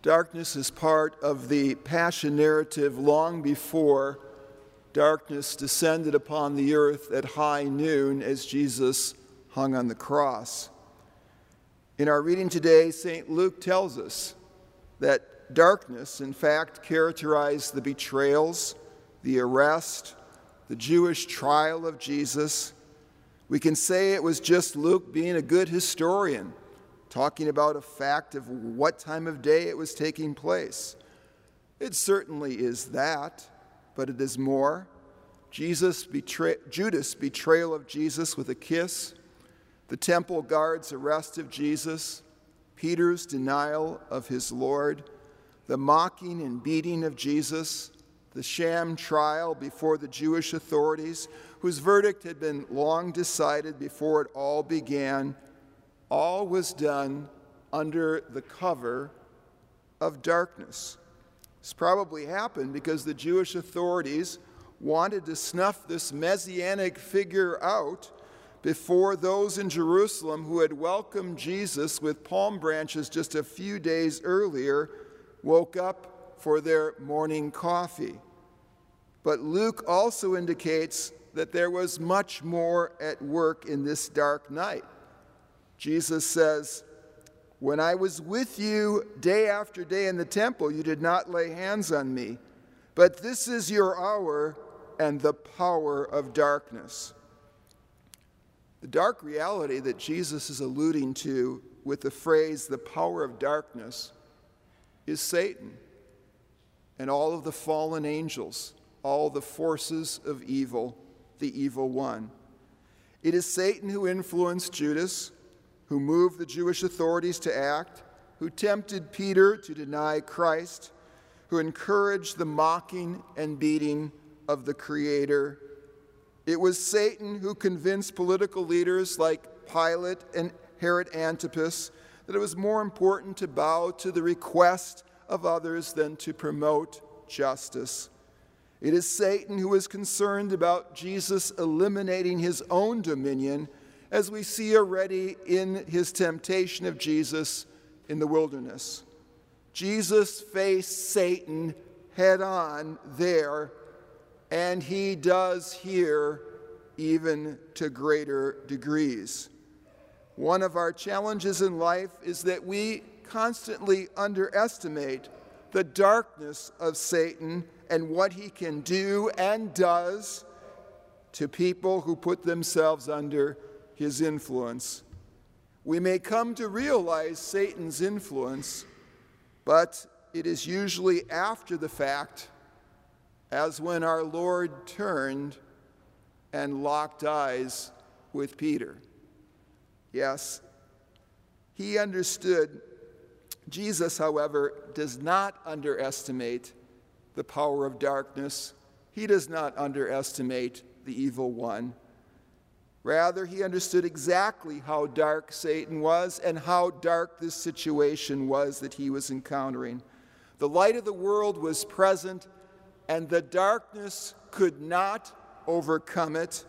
Darkness is part of the Passion narrative long before darkness descended upon the earth at high noon as Jesus hung on the cross. In our reading today, St. Luke tells us that darkness, in fact, characterized the betrayals, the arrest, the Jewish trial of Jesus. We can say it was just Luke being a good historian, talking about a fact of what time of day it was taking place. It certainly is that, but it is more. Judas' betrayal of Jesus with a kiss, the temple guard's arrest of Jesus, Peter's denial of his Lord, the mocking and beating of Jesus, the sham trial before the Jewish authorities, whose verdict had been long decided before it all began. All was done under the cover of darkness. This probably happened because the Jewish authorities wanted to snuff this messianic figure out before those in Jerusalem who had welcomed Jesus with palm branches just a few days earlier woke up for their morning coffee. But Luke also indicates that there was much more at work in this dark night. Jesus says, "When I was with you day after day in the temple, you did not lay hands on me. But this is your hour and the power of darkness." The dark reality that Jesus is alluding to with the phrase, "the power of darkness," is Satan and all of the fallen angels, all the forces of evil, the evil one. It is Satan who influenced Judas, who moved the Jewish authorities to act, who tempted Peter to deny Christ, who encouraged the mocking and beating of the Creator. It was Satan who convinced political leaders like Pilate and Herod Antipas that it was more important to bow to the request of others than to promote justice. It is Satan who is concerned about Jesus eliminating his own dominion, as we see already in his temptation of Jesus in the wilderness. Jesus faced Satan head on there, and he does here even to greater degrees. One of our challenges in life is that we constantly underestimate the darkness of Satan and what he can do and does to people who put themselves under his influence. We may come to realize Satan's influence, but it is usually after the fact, as when our Lord turned and locked eyes with Peter. Yes, he understood. Jesus, however, does not underestimate the power of darkness. He does not underestimate the evil one. Rather, he understood exactly how dark Satan was and how dark this situation was that he was encountering. The light of the world was present, and the darkness could not overcome it.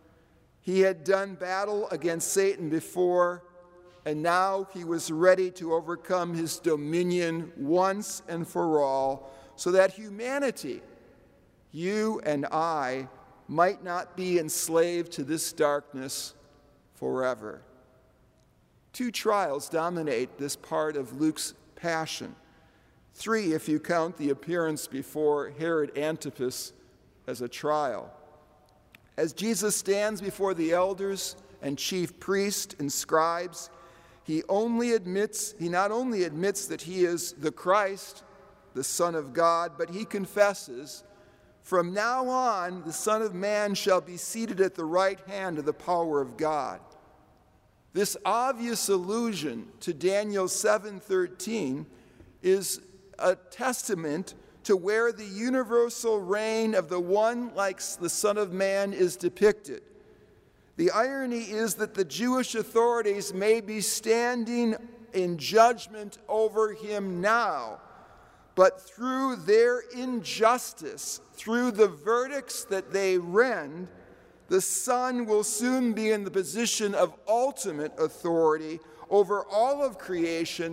He had done battle against Satan before, and now he was ready to overcome his dominion once and for all, so that humanity, you and I, might not be enslaved to this darkness forever. Two trials dominate this part of Luke's passion. Three, if you count the appearance before Herod Antipas as a trial. As Jesus stands before the elders and chief priests and scribes, he not only admits that he is the Christ, the Son of God, but he confesses, "From now on, the Son of Man shall be seated at the right hand of the power of God." This obvious allusion to Daniel 7:13 is a testament to where the universal reign of the one like the Son of Man is depicted. The irony is that the Jewish authorities may be standing in judgment over him now, but through their injustice, through the verdicts that they rend, the Son will soon be in the position of ultimate authority over all of creation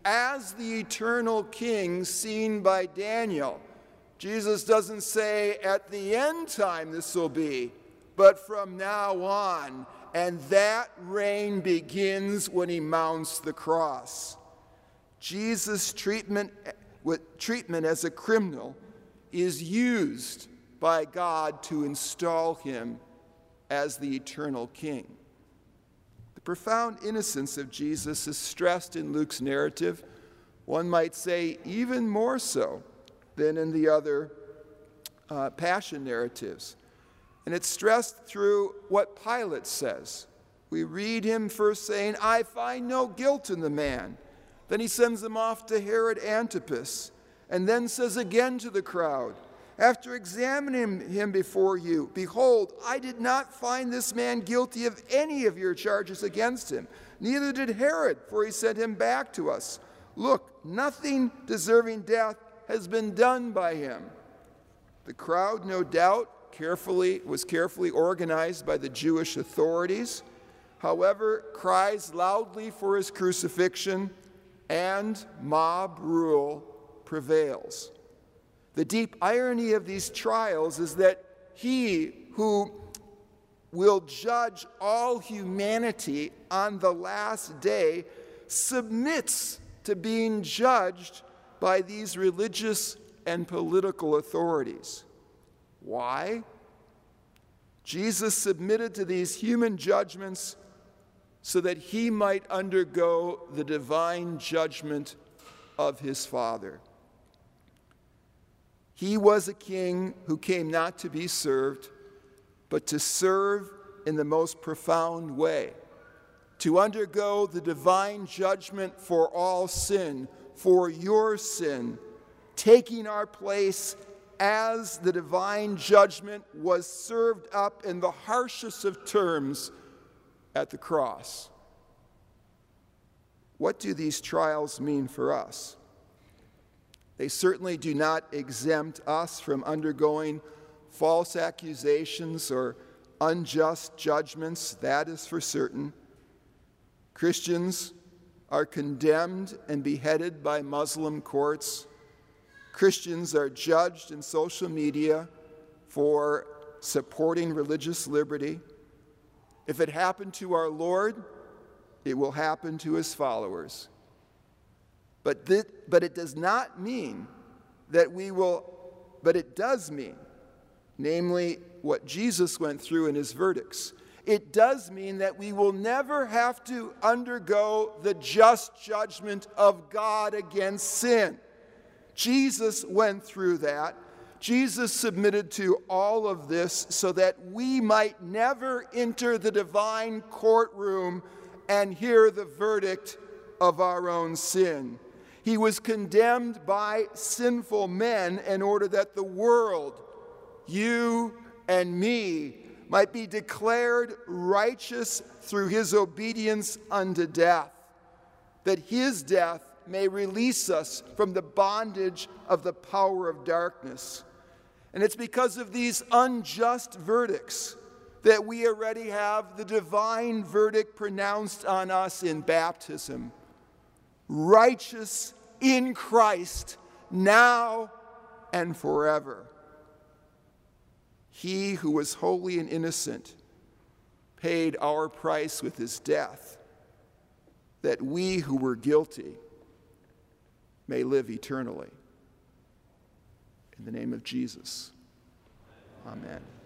as the eternal king seen by Daniel. Jesus doesn't say at the end time this will be, but from now on. And that reign begins when he mounts the cross. Jesus' treatment as a criminal is used by God to install him as the eternal king. The profound innocence of Jesus is stressed in Luke's narrative, one might say even more so than in the other passion narratives. And it's stressed through what Pilate says. We read him first saying, "I find no guilt in the man." Then he sends him off to Herod Antipas, and then says again to the crowd, "After examining him before you, behold, I did not find this man guilty of any of your charges against him. Neither did Herod, for he sent him back to us. Look, nothing deserving death has been done by him." The crowd, no doubt, was carefully organized by the Jewish authorities, however, cries loudly for his crucifixion, and mob rule prevails. The deep irony of these trials is that he who will judge all humanity on the last day submits to being judged by these religious and political authorities. Why? Jesus submitted to these human judgments so that he might undergo the divine judgment of his Father. He was a king who came not to be served, but to serve in the most profound way, to undergo the divine judgment for all sin, for your sin, taking our place as the divine judgment was served up in the harshest of terms at the cross. What do these trials mean for us? They certainly do not exempt us from undergoing false accusations or unjust judgments, that is for certain. Christians are condemned and beheaded by Muslim courts. Christians are judged in social media for supporting religious liberty. If it happened to our Lord, it will happen to his followers. But it does not mean that but it does mean, namely what Jesus went through in his verdicts. It does mean that we will never have to undergo the just judgment of God against sin. Jesus went through that. Jesus submitted to all of this so that we might never enter the divine courtroom and hear the verdict of our own sin. He was condemned by sinful men in order that the world, you and me, might be declared righteous through his obedience unto death, that his death may release us from the bondage of the power of darkness. And it's because of these unjust verdicts that we already have the divine verdict pronounced on us in baptism. Righteous in Christ, now and forever. He who was holy and innocent paid our price with his death, that we who were guilty may live eternally. In the name of Jesus, amen.